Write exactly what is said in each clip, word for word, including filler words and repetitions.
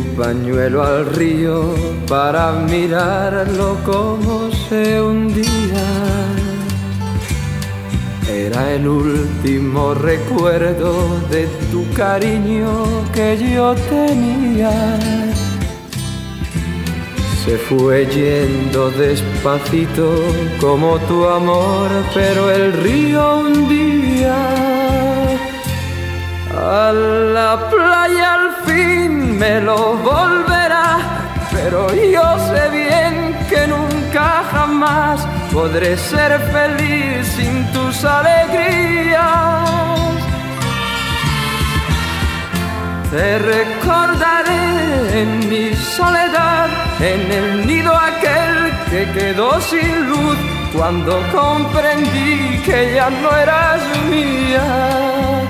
pañuelo al río para mirarlo como se hundía. Era el último recuerdo de tu cariño que yo tenía. Se fue yendo despacito como tu amor, pero el río un día a la playa al fin me lo volverá. Pero yo sé bien que nunca jamás podré ser feliz sin tus alegrías. Te recordaré en mi soledad, en el nido aquel que quedó sin luz, cuando comprendí que ya no eras mía.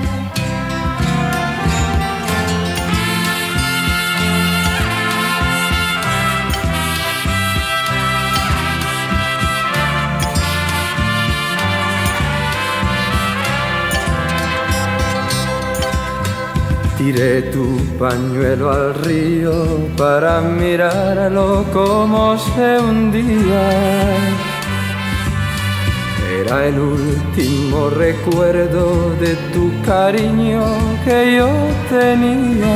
Tiré tu pañuelo al río para mirarlo como se hundía. Era el último recuerdo de tu cariño que yo tenía.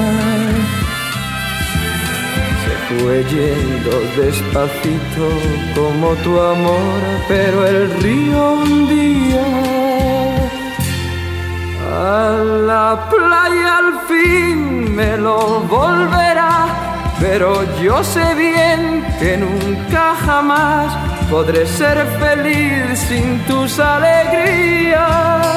Se fue yendo despacito como tu amor, pero el río un día a la playa al fin me lo volverá. Pero yo sé bien que nunca jamás podré ser feliz sin tus alegrías.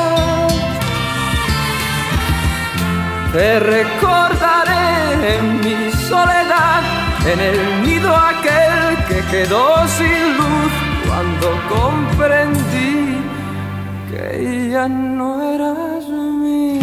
Te recordaré en mi soledad, en el nido aquel que quedó sin luz, cuando comprendí que ya no eras mía.